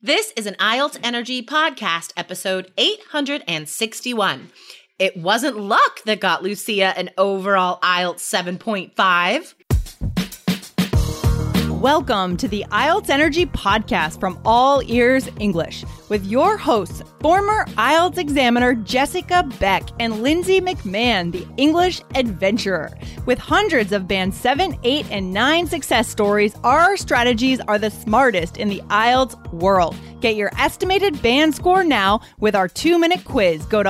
This is an IELTS Energy podcast, episode 861. It wasn't luck that got Lucia an overall IELTS 7.5. Welcome to the IELTS Energy podcast from All Ears English with your hosts, former IELTS examiner Jessica Beck and Lindsay McMahon, the English adventurer. With hundreds of Band 7, 8, and 9 success stories, our strategies are the smartest in the IELTS world. Get your estimated band score now with our 2-minute quiz. Go to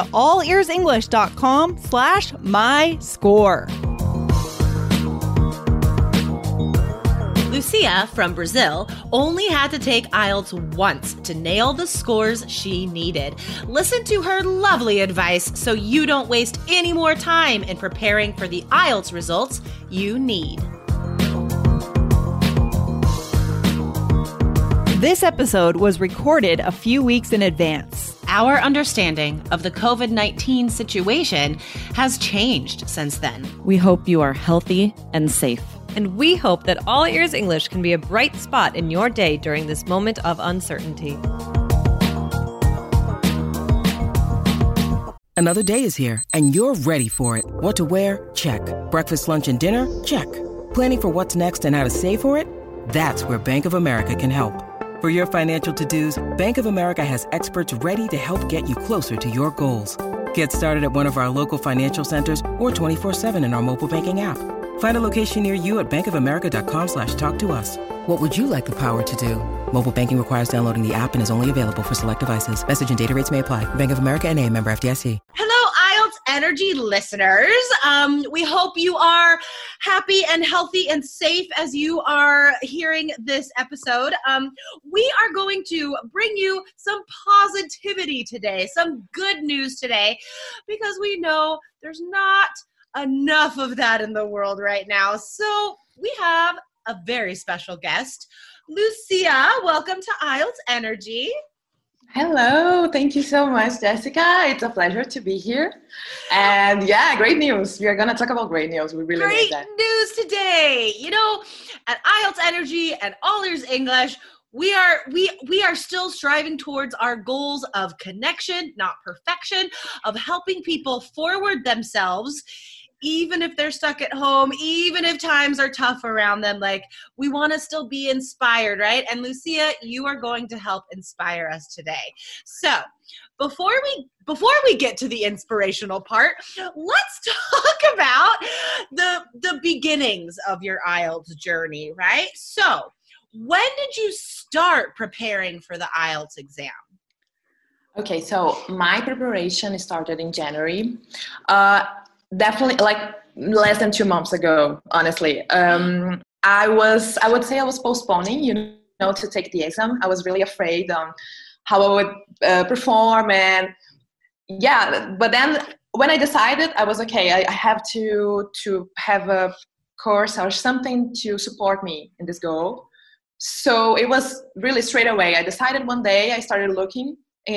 allearsenglish.com/myscore. Lucia, from Brazil, only had to take IELTS once to nail the scores she needed. Listen to her lovely advice so you don't waste any more time in preparing for the IELTS results you need. This episode was recorded a few weeks in advance. Our understanding of the COVID-19 situation has changed since then. We hope you are healthy and safe. And we hope that All Ears English can be a bright spot in your day during this moment of uncertainty. Another day is here, and you're ready for it. What to wear? Check. Breakfast, lunch, and dinner? Check. Planning for what's next and how to save for it? That's where Bank of America can help. For your financial to-dos, Bank of America has experts ready to help get you closer to your goals. Get started at one of our local financial centers or 24/7 in our mobile banking app. Find a location near you at bankofamerica.com/talktous. What would you like the power to do? Mobile banking requires downloading the app and is only available for select devices. Message and data rates may apply. Bank of America N.A., member FDIC. Hello, IELTS Energy listeners. We hope you are happy and healthy and safe as you are hearing this episode. We are going to bring you some positivity today, some good news today, because we know there's not enough of that in the world right now. So we have a very special guest. Lucia, welcome to IELTS Energy. Hello, thank you so much, Jessica. It's a pleasure to be here. And yeah, great news. We are going to talk about great news. We really need that. Great news today. You know, at IELTS Energy and All Ears English, we are still striving towards our goals of connection, not perfection, of helping people forward themselves, even if they're stuck at home, even if times are tough around them. Like, we want to still be inspired, right? And Lucia, you are going to help inspire us today. So before we get to the inspirational part, let's talk about the beginnings of your IELTS journey, right? So when did you start preparing for the IELTS exam? Okay, so my preparation started in January. Definitely like less than 2 months ago, honestly. I would say I was postponing, to take the exam. I was really afraid on how I would perform. And yeah, but then when I decided, I was okay, I have to have a course or something to support me in this goal. So it was really straight away. I decided one day, I started looking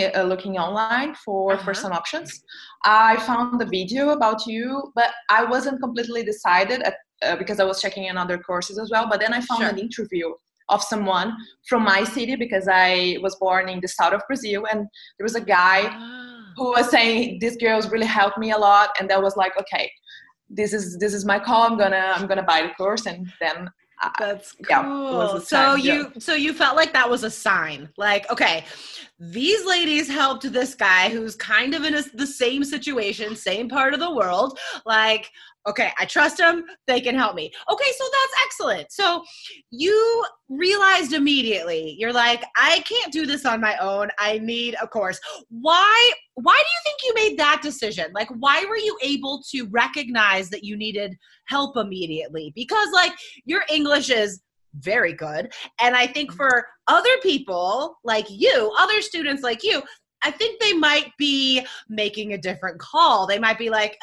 online for some options. I found the video about you, but I wasn't completely decided because I was checking in other courses as well. But then I found an interview of someone from my city, because I was born in the south of Brazil, and there was a guy who was saying, "This girl's really helped me a lot," and that was like, okay, this is my call. I'm gonna buy the course, and then. That's cool. Yeah, so you felt like that was a sign, like, okay, these ladies helped this guy who's kind of in the same situation, same part of the world. Like, okay, I trust them. They can help me. Okay, so that's excellent. So you realized immediately, you're like, I can't do this on my own. I need a course. Why do you think you made that decision? Like, why were you able to recognize that you needed help immediately? Because, like, your English is very good. And I think for other people like you, other students like you, I think they might be making a different call. They might be like,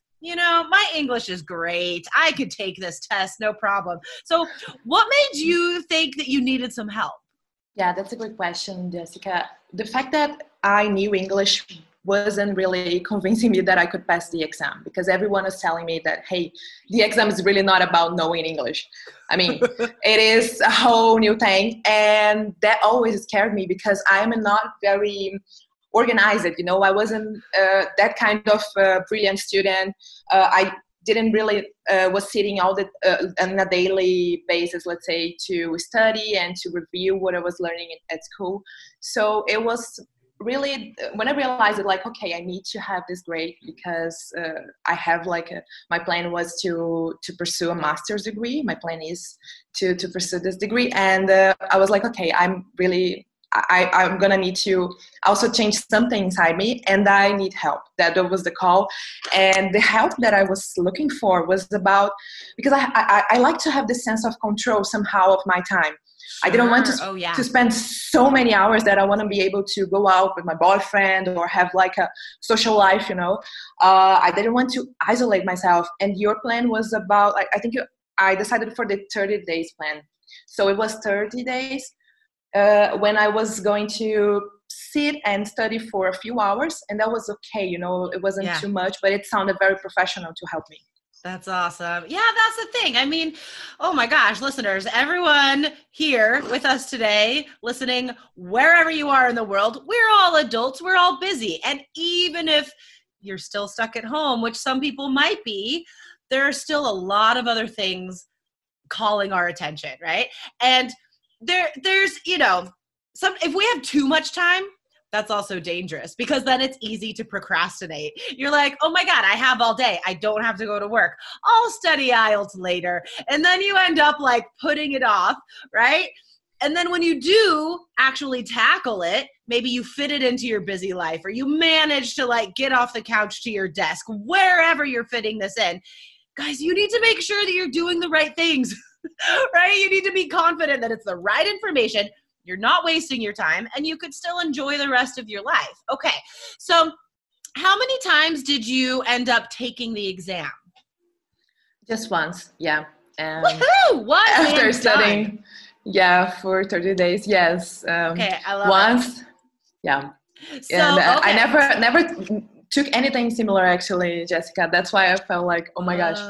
my English is great. I could take this test, no problem. So what made you think that you needed some help? Yeah, that's a great question, Jessica. The fact that I knew English wasn't really convincing me that I could pass the exam, because everyone was telling me that, hey, the exam is really not about knowing English. I mean, it is a whole new thing. And that always scared me because I'm not very organized. You know, I wasn't that kind of brilliant student. I didn't really was sitting all the on a daily basis, let's say, to study and to review what I was learning at school. So it was really, when I realized it, like, okay, I need to have this grade because I have my plan was to pursue a master's degree. My plan is to pursue this degree. And I was like, okay, I'm going to need to also change something inside me, and I need help. That was the call. And the help that I was looking for was about, because I like to have this sense of control somehow of my time. I didn't want to spend so many hours that I want to be able to go out with my boyfriend or have like a social life, you know. I didn't want to isolate myself. And your plan was about, I decided for the 30 days plan. So it was 30 days when I was going to sit and study for a few hours. And that was okay, you know, it wasn't too much, but it sounded very professional to help me. That's awesome. Yeah, that's the thing. I mean, oh my gosh, listeners, everyone here with us today, listening wherever you are in the world, we're all adults, we're all busy. And even if you're still stuck at home, which some people might be, there are still a lot of other things calling our attention, right? And there's, you know, if we have too much time, that's also dangerous, because then it's easy to procrastinate. You're like, oh my God, I have all day. I don't have to go to work. I'll study IELTS later. And then you end up like putting it off, right? And then when you do actually tackle it, maybe you fit it into your busy life, or you manage to like get off the couch to your desk, wherever you're fitting this in. Guys, you need to make sure that you're doing the right things, right? You need to be confident that it's the right information. You're not wasting your time, and you could still enjoy the rest of your life. Okay, so how many times did you end up taking the exam? Just once, yeah. Woohoo! One after studying, for 30 days, yes. Okay, I love once, it. Yeah. So, and okay. I never took anything similar, actually, Jessica. That's why I felt like, oh my gosh.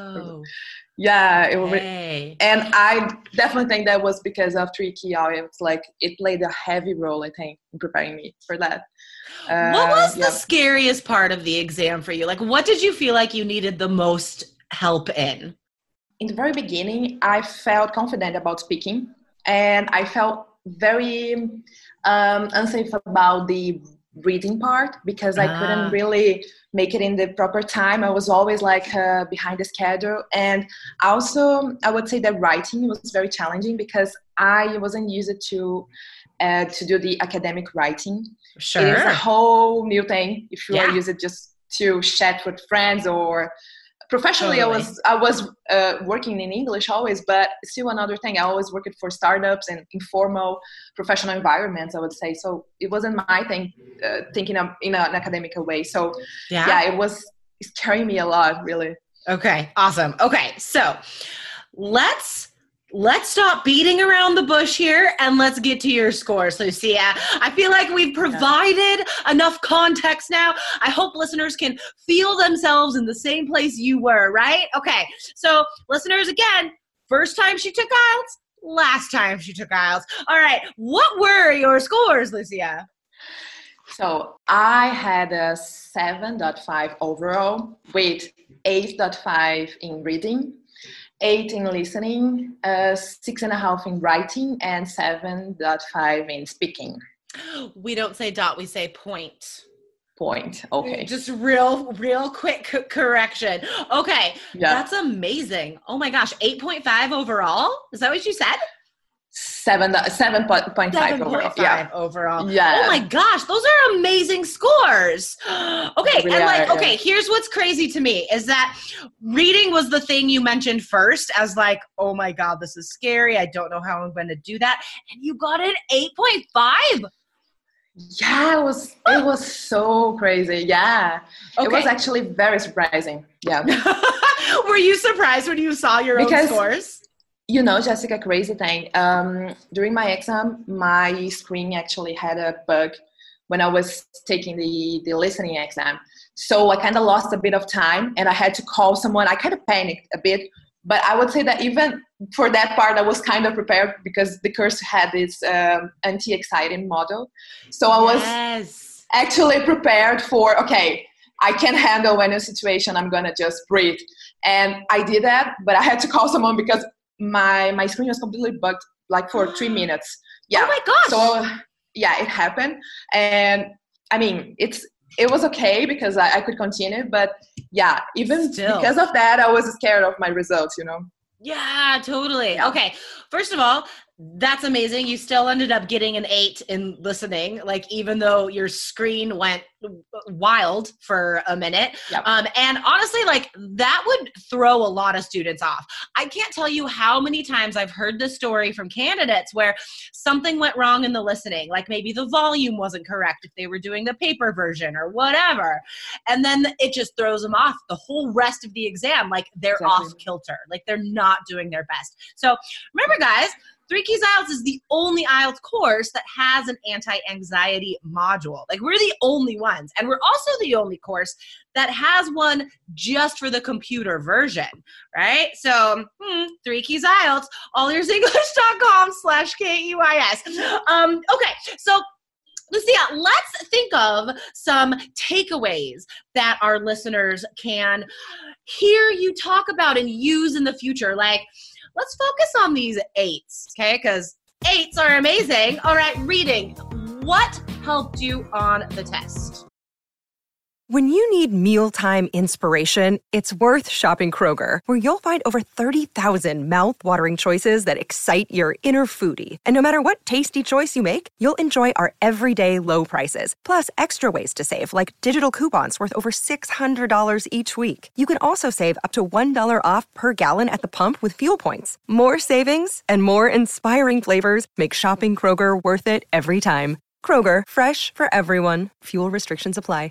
Yeah, it was, and I definitely think that was because of tricky IELTS. Like, it played a heavy role, I think, in preparing me for that. What was the scariest part of the exam for you? Like, what did you feel like you needed the most help in? In the very beginning, I felt confident about speaking, and I felt very unsafe about the reading part, because I couldn't really make it in the proper time. I was always like behind the schedule. And also, I would say that writing was very challenging, because I wasn't used to do the academic writing. Sure. It is a whole new thing if you are used just to chat with friends or professionally. Totally. I was working in English always, but still another thing. I always worked for startups and informal professional environments, I would say. So it wasn't my thing, thinking of in an academic way. So it was scaring me a lot, really. Okay, awesome. Okay, so let's stop beating around the bush here, and let's get to your scores, Lucia. I feel like we've provided enough context now. I hope listeners can feel themselves in the same place you were, right? Okay, so listeners, again, first time she took IELTS, last time she took IELTS. All right, what were your scores, Lucia? So I had a 7.5 overall with 8.5 in reading, 8 in listening, 6.5 in writing, and 7.5 in speaking. We don't say dot, we say point. Point, okay. Just real quick correction. Okay, that's amazing. Oh my gosh, 8.5 overall? Is that what you said? 7.5 overall. Yeah. Overall. Yeah. Oh my gosh, those are amazing scores. Okay, really, and here's what's crazy to me is that reading was the thing you mentioned first as like, oh my God, this is scary. I don't know how I'm going to do that. And you got an 8.5. Yeah, it was so crazy. Yeah. Okay. It was actually very surprising. Yeah. Were you surprised when you saw your own scores? You know, Jessica, crazy thing. During my exam, my screen actually had a bug when I was taking the listening exam. So I kind of lost a bit of time and I had to call someone. I kind of panicked a bit, but I would say that even for that part, I was kind of prepared because the course had this anti-anxiety model. So I was actually prepared for, okay, I can handle any situation. I'm going to just breathe. And I did that, but I had to call someone because my screen was completely bugged like for 3 minutes. Yeah. Oh my gosh. So yeah, it happened. And I mean, it was okay because I could continue, but yeah, even because of that, I was scared of my results, you know? Yeah, totally. Okay. First of all, that's amazing. You still ended up getting an 8 in listening, like even though your screen went wild for a minute. Yep. And honestly, like that would throw a lot of students off. I can't tell you how many times I've heard this story from candidates where something went wrong in the listening, like maybe the volume wasn't correct if they were doing the paper version or whatever. And then it just throws them off the whole rest of the exam. Like they're off kilter, like they're not doing their best. So remember guys, 3 Keys IELTS is the only IELTS course that has an anti-anxiety module. Like we're the only ones. And we're also the only course that has one just for the computer version, right? So 3 Keys IELTS, allearsenglish.com/KEYS. Okay, so Lucia, let's think of some takeaways that our listeners can hear you talk about and use in the future. Like, let's focus on these 8s, okay? Because 8s are amazing. All right, reading. What helped you on the test? When you need mealtime inspiration, it's worth shopping Kroger, where you'll find over 30,000 mouth-watering choices that excite your inner foodie. And no matter what tasty choice you make, you'll enjoy our everyday low prices, plus extra ways to save, like digital coupons worth over $600 each week. You can also save up to $1 off per gallon at the pump with fuel points. More savings and more inspiring flavors make shopping Kroger worth it every time. Kroger, fresh for everyone. Fuel restrictions apply.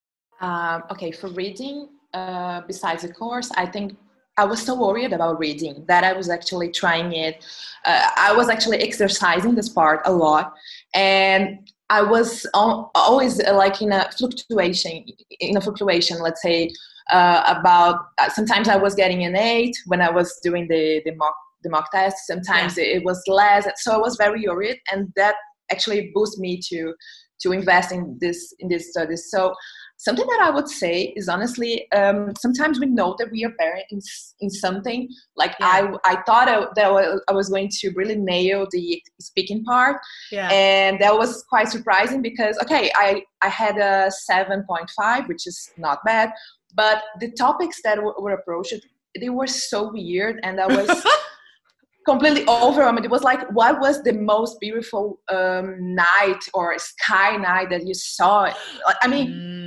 Okay, for reading, besides the course, I think I was so worried about reading that I was actually trying it. I was actually exercising this part a lot, and I was always like in a fluctuation. Let's say about sometimes I was getting an 8 when I was doing the mock test. Sometimes it was less, so I was very worried, and that actually boosted me to invest in this studies. So something that I would say is honestly, sometimes we know that we are better in something. Like I thought that I was going to really nail the speaking part, and that was quite surprising because I had a 7.5, which is not bad, but the topics that were approached, they were so weird, and I was completely overwhelmed. It was like, what was the most beautiful night or sky night that you saw? I mean,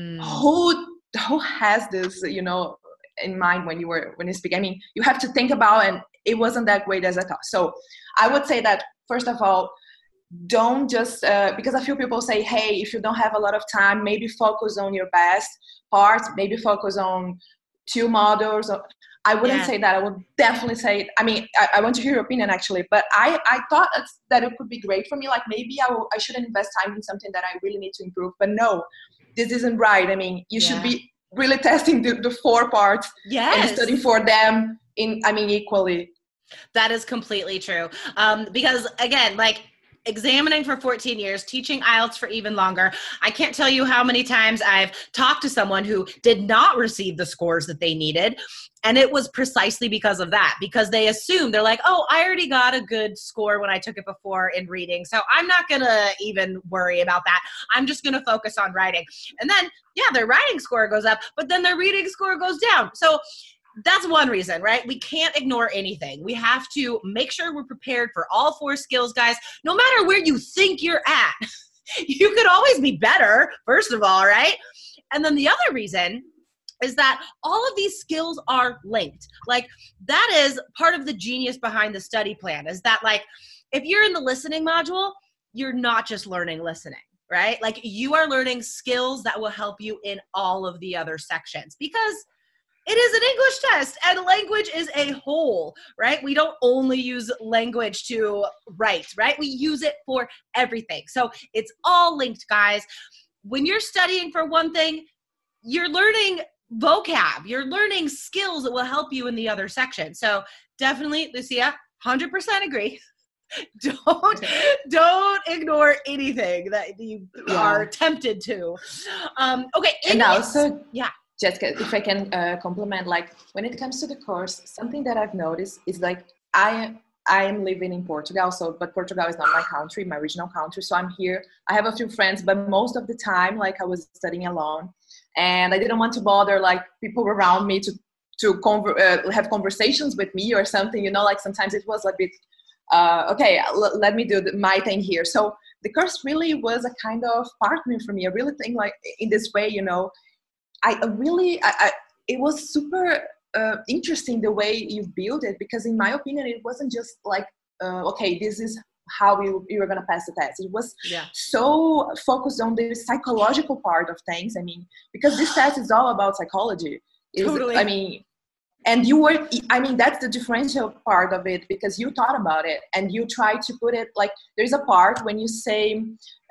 who has this, you know, in mind when you speak? I mean, you have to think about, and it wasn't that great as I thought. So I would say that, first of all, don't just, because a few people say, hey, if you don't have a lot of time, maybe focus on your best parts, maybe focus on 2 models. I wouldn't say that. I would definitely say, I mean, I want to hear your opinion actually, but I thought that it could be great for me. Like maybe I should invest time in something that I really need to improve, but no, this isn't right. I mean, you should be really testing the 4 parts and studying for them equally. That is completely true. Because again, like, examining for 14 years, teaching IELTS for even longer. I can't tell you how many times I've talked to someone who did not receive the scores that they needed. And it was precisely because of that, because they assume, they're like, oh, I already got a good score when I took it before in reading, so I'm not going to even worry about that. I'm just going to focus on writing. And then, their writing score goes up, but then their reading score goes down. So that's one reason, right? We can't ignore anything. We have to make sure we're prepared for all 4 skills, guys, no matter where you think you're at. You could always be better, first of all, right? And then the other reason is that all of these skills are linked. Like, that is part of the genius behind the study plan, is that, like, if you're in the listening module, you're not just learning listening, right? Like, you are learning skills that will help you in all of the other sections, because it is an English test, and language is a whole, right? We don't only use language to write, right? We use it for everything. So it's all linked, guys. when you're studying for one thing, you're learning vocab, you're learning skills that will help you in the other section. So definitely, Lucia, 100% agree. Don't ignore anything that you are tempted to. Okay. And also, Jessica, if I can compliment, like when it comes to the course, something that I've noticed is like I am living in Portugal, but Portugal is not my country, my original country. So I'm here. I have a few friends, but most of the time, like I was studying alone, and I didn't want to bother like people around me to have conversations with me or something. You know, like sometimes it was a bit. Let me do my thing here. So the course really was a kind of partner for me. I really think like in this way, you know, it was super interesting the way you build it, because in my opinion, it wasn't just like, this is how you were going to pass the test. It was so focused on the psychological part of things. I mean, because this test is all about psychology. Totally. And that's the differential part of it, because you thought about it and you try to put it like, there's a part when you say,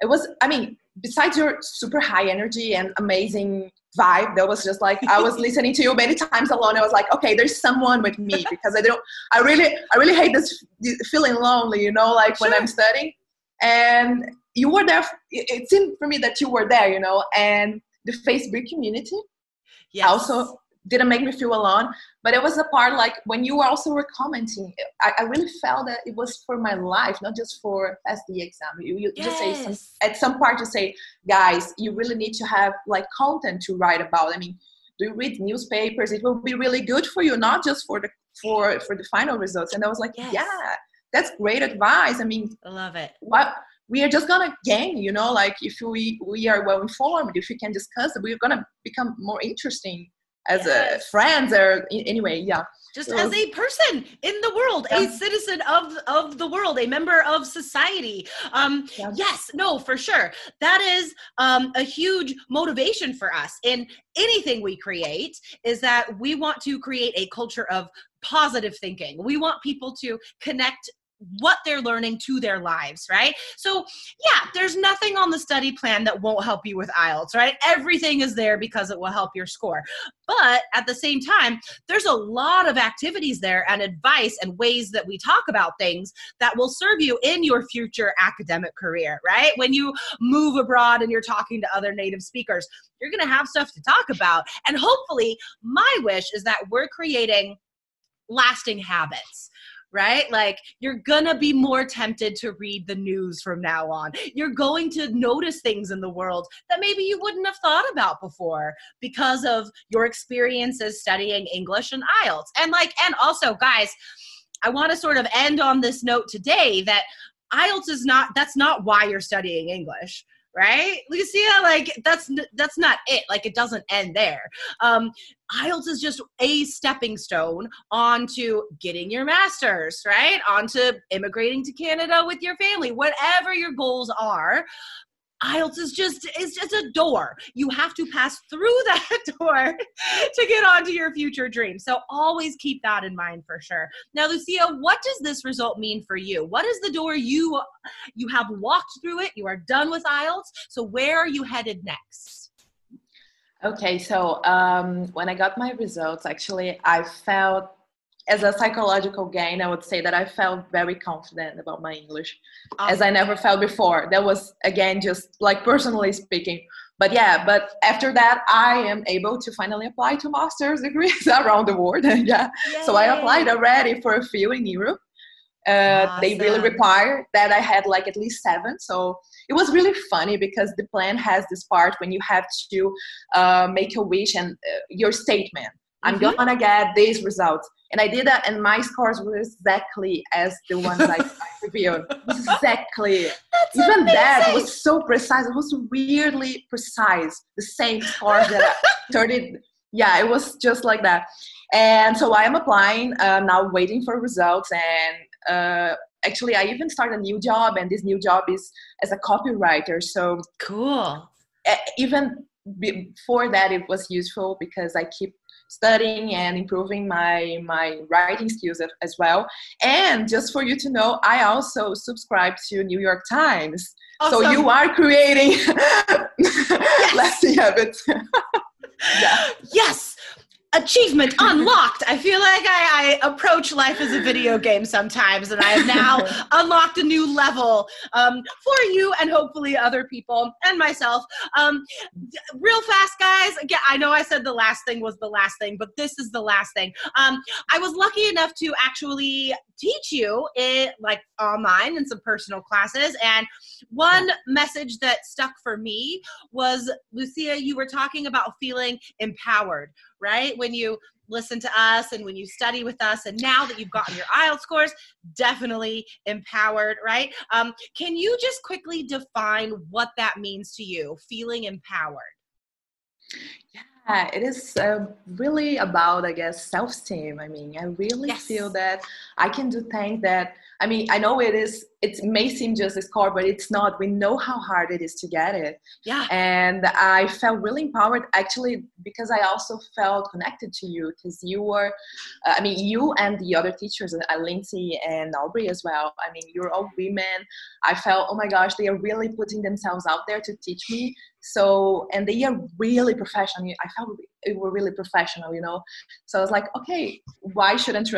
besides your super high energy and amazing vibe, that was just like, I was listening to you many times alone. I was like, okay, there's someone with me, because I really hate this feeling lonely, you know, like when I'm studying. And you were there. It seemed for me that you were there, you know, and the Facebook community also didn't make me feel alone, but it was a part like when you also were commenting, I really felt that it was for my life, not just for pass the exam. You just say at some part you say, guys, you really need to have like content to write about. I mean, do you read newspapers? It will be really good for you, not just for the final results. And I was like, that's great advice. I mean, I love it. What we are just gonna gain, you know, like if we are well informed, if we can discuss it, we're gonna become more interesting as friends or anyway, just as a person in the world, a citizen of the world, a member of society. Yes, no, for sure. That is a huge motivation for us in anything we create, is that we want to create a culture of positive thinking. We want people to connect what they're learning to their lives, right? So there's nothing on the study plan that won't help you with IELTS, right? Everything is there because it will help your score. But at the same time, there's a lot of activities there and advice and ways that we talk about things that will serve you in your future academic career, right? When you move abroad and you're talking to other native speakers, you're going to have stuff to talk about. And hopefully, my wish is that we're creating lasting habits. Right? Like you're gonna be more tempted to read the news from now on. You're going to notice things in the world that maybe you wouldn't have thought about before because of your experiences studying English and IELTS. And also, guys, I want to sort of end on this note today that IELTS that's not why you're studying English. Right? Lucia, like that's not it. Like it doesn't end there. IELTS is just a stepping stone onto getting your master's, right? Onto immigrating to Canada with your family, whatever your goals are. IELTS is just a door. You have to pass through that door to get onto your future dreams. So always keep that in mind for sure. Now, Lucia, what does this result mean for you? What is the door you have walked through it? You are done with IELTS. So where are you headed next? Okay, so when I got my results, actually, I felt, as a psychological gain, I would say that I felt very confident about my English, as I never felt before. That was, again, just like personally speaking. But after that, I am able to finally apply to master's degrees around the world. So I applied already for a few in Europe. Awesome. They really require that I had like at least 7. So it was really funny because the plan has this part when you have to make a wish and your statement. I'm gonna get these results. And I did that, and my scores were exactly as the ones I revealed. Exactly. That's Even amazing. that was so precise. It was weirdly precise. The same scores that I turned it. Yeah, it was just like that. And so I am applying, now waiting for results. And actually, I even started a new job, and this new job is as a copywriter. So cool. Even before that, it was useful because I keep studying and improving my writing skills as well. And just for you to know, I also subscribe to New York Times. Awesome. So you are creating lasting habits. Yeah. Yes. Achievement unlocked. I feel like I approach life as a video game sometimes, and I have now unlocked a new level for you and hopefully other people and myself. Real fast, guys. Again, I know I said the last thing was the last thing, but this is the last thing. I was lucky enough to actually teach you it like online in some personal classes, and one message that stuck for me was, Lucia, you were talking about feeling empowered, right? When you listen to us and when you study with us, and now that you've gotten your IELTS scores, definitely empowered, right? Can you just quickly define what that means to you, feeling empowered? Yeah, it is really about, I guess, self-esteem. I mean, I really feel that I can do things that, I mean, I know it may seem just a score, but it's not. We know how hard it is to get it. Yeah. And I felt really empowered, actually, because I also felt connected to you, because you were, you and the other teachers, Lindsay and Aubrey as well. I mean, you're all women. I felt, oh my gosh, they are really putting themselves out there to teach me. So, and they are really professional. I felt they were really professional, you know. So I was like, okay, why should I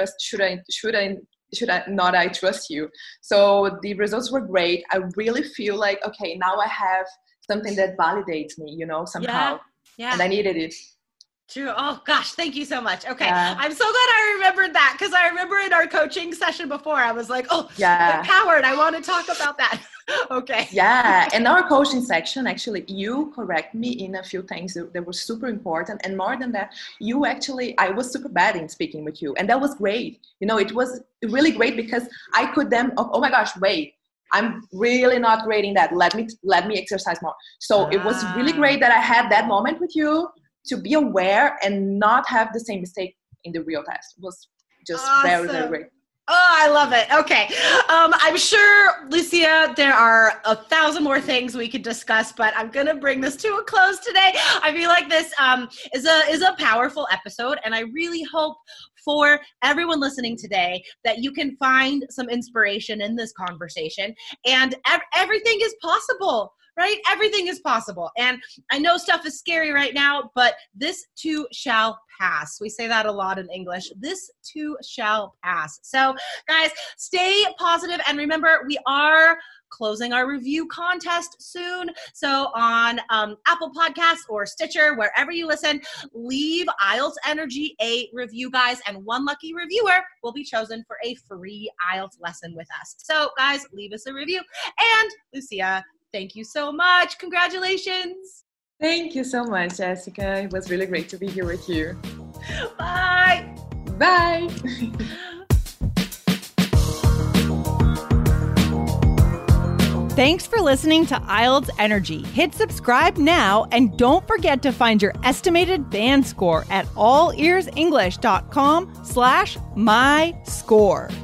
not trust you? So the results were great. I really feel like, okay, now I have something that validates me, you know, somehow. Yeah. And I needed it. True. Oh gosh, thank you so much. Okay. Yeah. I'm so glad I remembered that, because I remember in our coaching session before, I was like, oh, empowered. I want to talk about that. Okay. Yeah. In our coaching section, actually, you correct me in a few things that were super important. And more than that, I was super bad in speaking with you. And that was great. You know, it was really great, because I could then, oh my gosh, wait, I'm really not great in that. Let me exercise more. So it was really great that I had that moment with you to be aware and not have the same mistake in the real test. It was just very, very great. Oh, I love it. Okay. I'm sure, Lucia, there are 1,000 more things we could discuss, but I'm going to bring this to a close today. I feel like this is a powerful episode, and I really hope for everyone listening today that you can find some inspiration in this conversation, and everything is possible. Right? Everything is possible. And I know stuff is scary right now, but this too shall pass. We say that a lot in English. This too shall pass. So guys, stay positive. And remember, we are closing our review contest soon. So on Apple Podcasts or Stitcher, wherever you listen, leave IELTS Energy a review, guys. And one lucky reviewer will be chosen for a free IELTS lesson with us. So guys, leave us a review. And Lucia, thank you so much. Congratulations. Thank you so much, Jessica. It was really great to be here with you. Bye. Bye. Thanks for listening to IELTS Energy. Hit subscribe now, and don't forget to find your estimated band score at allearsenglish.com/myscore.